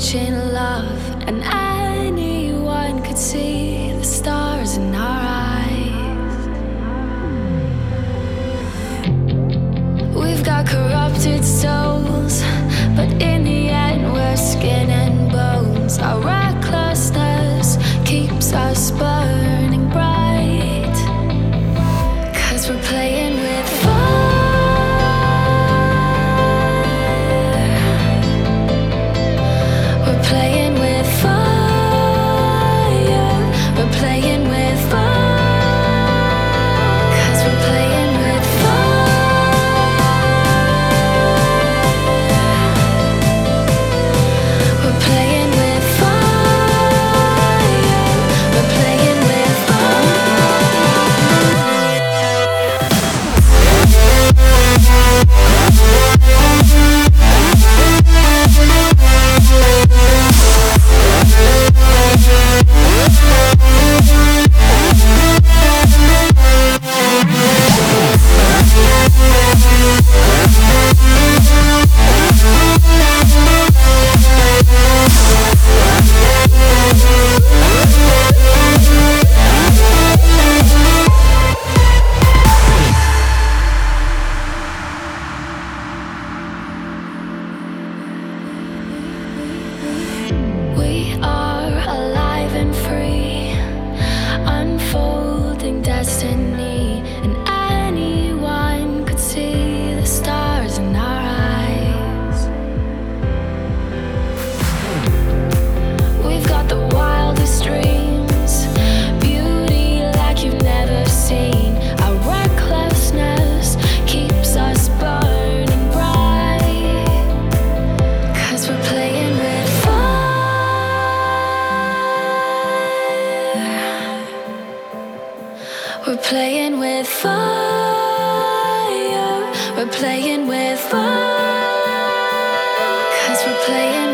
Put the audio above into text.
searching love, and anyone could see the stars in our eyes. We've got corrupted souls, but in the end we're skin and bones. Our recklessness keeps us burning bright, 'cause we're playing with fire. We're playing with fire. We're playing with fire. 'Cause we're playing with fire. We're playing with fire. We're playing with we are alive and free, unfolding destiny, and anyone could see the stars in our eyes. We've got the wildest dreams, beauty like you've never seen. Our recklessness keeps us burning bright, 'cause we're playing with fire. We're playing with fire. We're playing with fire. 'Cause we're playing